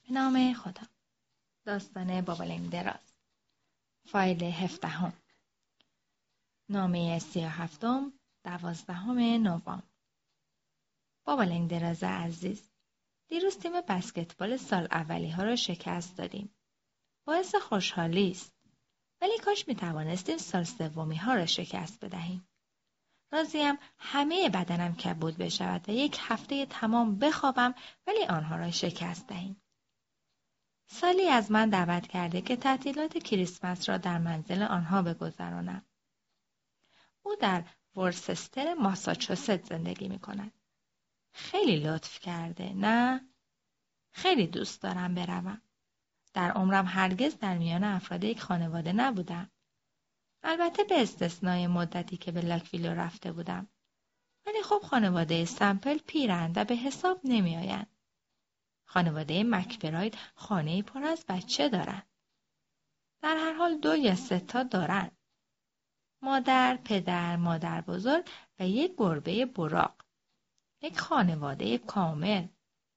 به نام خدا. داستان بابالنگ دراز. فایل 17. نامه 37 12 نوامبر. بابالنگ دراز عزیز، دیروز تیم بسکتبال سال اولی ها را شکست دادیم. باعث خوشحالی است. ولی کاش می توانستیم سال سومی ها را شکست بدهیم. راضیم همه بدنم کبود بشود و یک هفته تمام بخوابم ولی آنها را شکست دهیم. سالی از من دعوت کرده که تعطیلات کریسمس را در منزل آنها بگذرانم. او در ورسستر ماساچوست زندگی می کند. خیلی لطف کرده، نه؟ خیلی دوست دارم بروم. در عمرم هرگز در میان افراد یک خانواده نبودم. البته به استثنای مدتی که به لاکویلو رفته بودم. ولی خب خانواده سمپل پیرند و به حساب نمی آیند. خانواده مکبراید خانه‌ای پر از بچه دارند. در هر حال 2 یا 3 تا دارند. مادر، پدر، مادر بزرگ و یک گربه براق. یک خانواده کامل.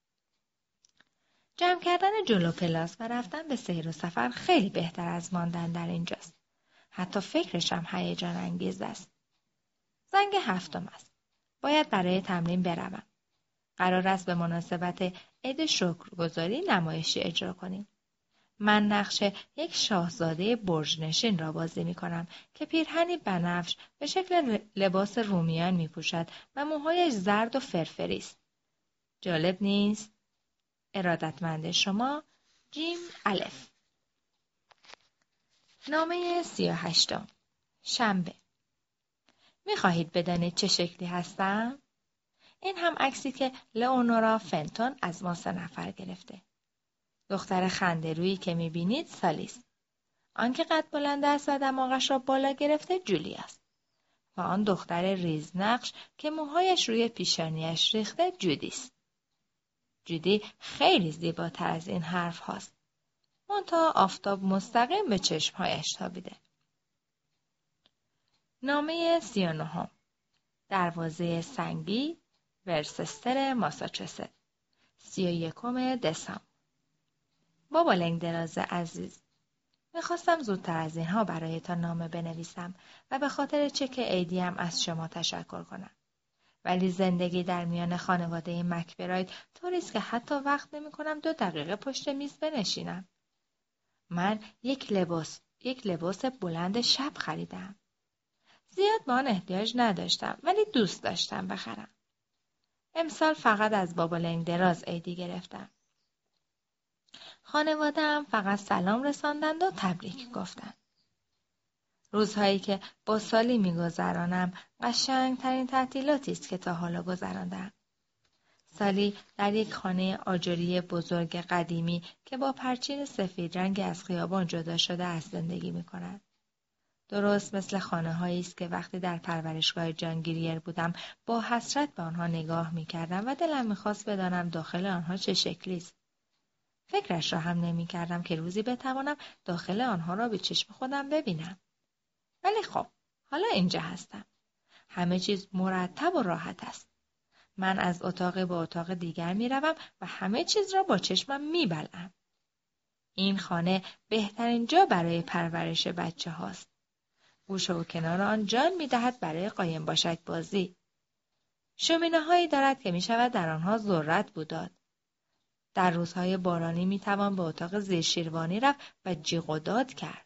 جمع کردن جلو پلاس و رفتن به سیر و سفر خیلی بهتر از ماندن در اینجاست. حتی فکرش هم هیجان انگیز است. زنگ 7 است. باید برای تمرین بروم. قرار است به مناسبت عید شکرگزاری نمایشی اجرا کنیم. من نقش یک شاهزاده برج‌نشین را بازی می کنم که پیرهنی بنفش به شکل لباس رومیان می پوشد و موهایش زرد و فرفری است. جالب نیست؟ ارادتمند شما، جیم الف. نامه 38 شنبه. می خواهید بدانید چه شکلی هستم؟ این هم عکسی که لئونورا فنتون از ما 3 نفر گرفته. دختر خنده‌رویی که می‌بینید سالی است. آنکه قد بلند است و دماغش را بالا گرفته جولی است. و آن دختر ریزنقش که موهایش روی پیشانیش ریخته جودی است. جودی خیلی زیباتر از این حرف هاست. منتها آفتاب مستقیم به چشمهایش تابیده. نامه 39 دروازه سنگی ورسستر ماساچوست 31 دسامبر. بابالنگ دراز عزیز، میخواستم زودتر از اینها برایتان نامه بنویسم و به خاطر چک عیدیم از شما تشکر کنم. ولی زندگی در میان خانواده مکبراید طوریست که حتی وقت نمی کنم 2 دقیقه پشت میز بنشینم. من یک لباس بلند شب خریدم. زیاد به آن احتیاج نداشتم ولی دوست داشتم بخرم. امسال فقط از بابالنگ دراز عیدی گرفتم. خانواده‌ام فقط سلام رساندند و تبریک گفتند. روزهایی که با سالی می‌گذرانم قشنگ‌ترین تعطیلاتی است که تا حالا گذراندم. سالی در یک خانه آجری بزرگ قدیمی که با پرچین سفید رنگ از خیابان جدا شده است زندگی می‌کند. درست مثل خانه‌هایی است که وقتی در پرورشگاه جان گریر بودم با حسرت به آنها نگاه می‌کردم و دلم می‌خواست بدانم داخل آنها چه شکلی است. فکرش را هم نمی کردم که روزی بتوانم داخل آنها را به چشم خودم ببینم. ولی خب، حالا اینجا هستم. همه چیز مرتب و راحت است. من از اتاق به اتاق دیگر می روم و همه چیز را با چشمم می بلعم. این خانه بهترین جا برای پرورش بچه هاست. گوشه و کنار آن جان می دهد برای قایم باشد بازی. شومینه هایی دارد که می شود در آنها ذرت بود داد. در روزهای بارانی می توان به اتاق زیرشیروانی رفت و جیغ و داد کرد.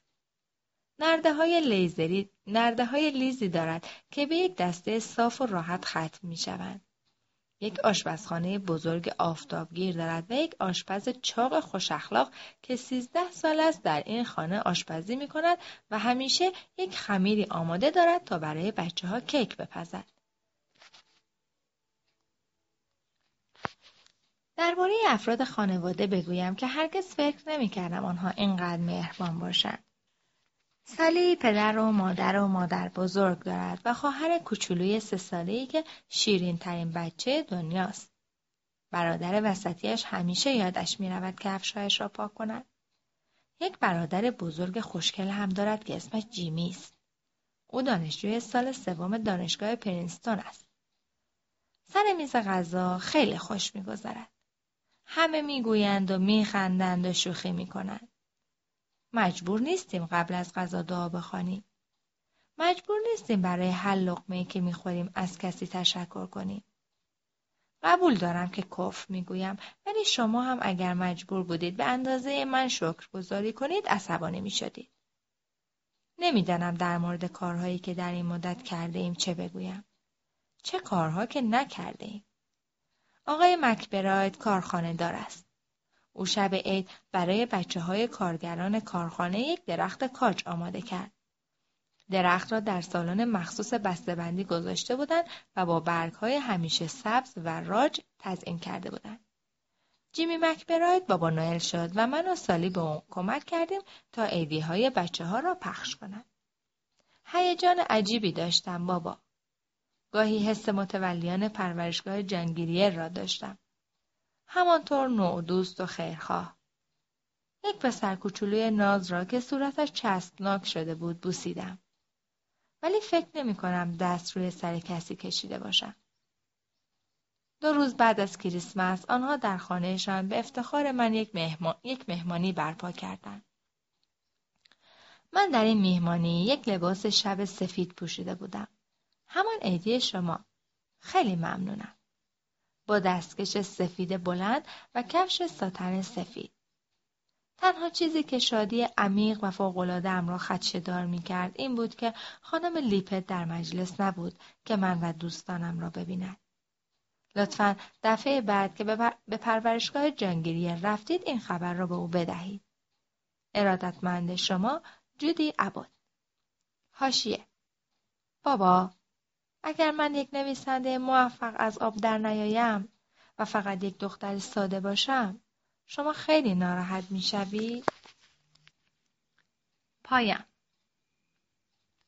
نرده های لیزی دارد که به یک دسته صاف و راحت ختم می شوند. یک آشپزخانه بزرگ آفتابگیر دارد و یک آشپز چاق خوش اخلاق که 13 سال است در این خانه آشپزی می کند و همیشه یک خمیری آماده دارد تا برای بچه ها کیک بپزد. درباره افراد خانواده بگویم که هرگز فکر نمی‌کردم آنها اینقدر مهربان باشند. سالی پدر و مادر بزرگ دارد و خواهر کوچولوی 3 ساله‌ای که شیرین ترین بچه دنیاست. برادر وسطیش همیشه یادش می‌رود که کفش‌هایش را پاک کند. یک برادر بزرگ خوشگل هم دارد که اسمش جیمی است. او دانشجوی سال 3 دانشگاه پرینستون است. سر میز غذا خیلی خوش می‌گذرد. همه میگویند و میخندند و شوخی میکنند. مجبور نیستیم قبل از غذا دعا بخوانیم. مجبور نیستیم برای هر لقمه‌ای که میخوریم از کسی تشکر کنیم. قبول دارم که کفر میگویم، ولی شما هم اگر مجبور بودید به اندازه من شکرگزاری کنید عصبانی میشدید. نمیدانم در مورد کارهایی که در این مدت کرده ایم چه بگویم. چه کارها که نکرده ایم. آقای مکبراید کارخانه دار است. او شب عید برای بچه‌های کارگران کارخانه یک درخت کاج آماده کرد. درخت را در سالن مخصوص بسته‌بندی گذاشته بودند و با برگ‌های همیشه سبز و راج تزیین کرده بودند. جیمی مکبراید بابا نوئل شد و من و سالی به او کمک کردیم تا عیدی‌های بچه‌ها را پخش کنند. هیجان عجیبی داشتم بابا. گاهی حس متولیان پرورشگاه جنگیریر را داشتم. همانطور نودوست و خیرخواه. یک پسر کوچولوی ناز را که صورتش چسبناک شده بود بوسیدم. ولی فکر نمی کنم دست روی سر کسی کشیده باشم. 2 روز بعد از کریسمس آنها در خانهشان به افتخار من یک مهمانی برپا کردند. من در این مهمانی یک لباس شب سفید پوشیده بودم. همان عیدی شما. خیلی ممنونم. با دستکش سفید بلند و کفش ساتن سفید. تنها چیزی که شادی عمیق و فوق‌العاده‌ام را خدشه‌دار می‌کرد این بود که خانم لیپت در مجلس نبود که من و دوستانم را ببیند. لطفاً دفعه بعد که به پرورشگاه جنگیریر رفتید این خبر را به او بدهید. ارادتمند شما، جودی ابات. حاشیه: بابا، اگر من یک نویسنده موفق از آب در نیایم و فقط یک دختر ساده باشم، شما خیلی ناراحت می‌شوید؟ پایان.